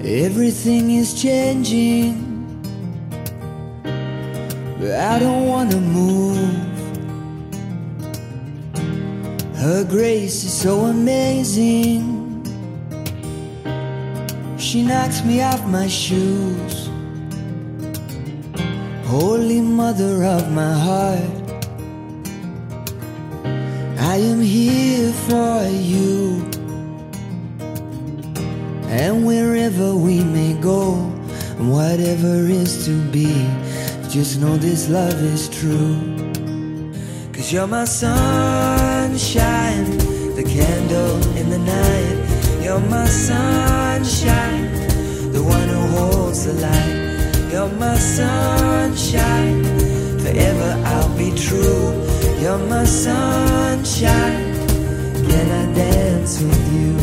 Everything is changing, but I don't wanna move. Her grace is so amazing. She knocks me off my shoes. Holy Mother of my heart, I am here for you. And wherever we may go, and whatever is to be, just know this love is true. 'Cause you're my sunshine, the candle in the night. You're my sunshine, the one who holds the light. You're my sunshine, forever I'll be true. You're my sunshine, can I dance with you?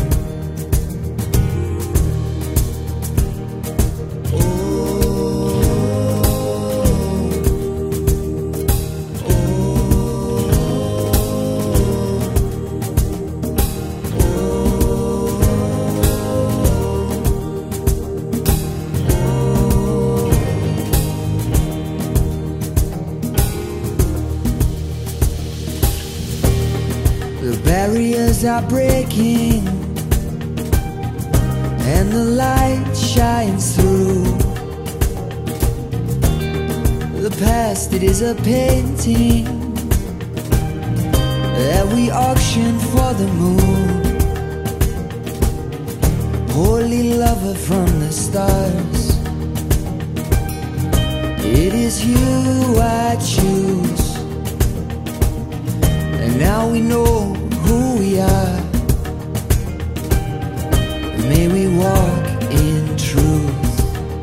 The barriers are breaking and the light shines through. The past, it is a painting that we auction for the moon. Holy lover from the stars, it is you I choose. And now we know who we are. May we walk in truth.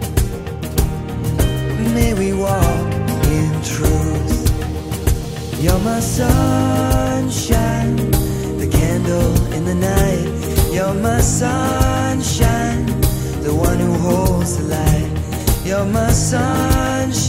May we walk in truth. You're my sunshine, the candle in the night. You're my sunshine, the one who holds the light. You're my sunshine,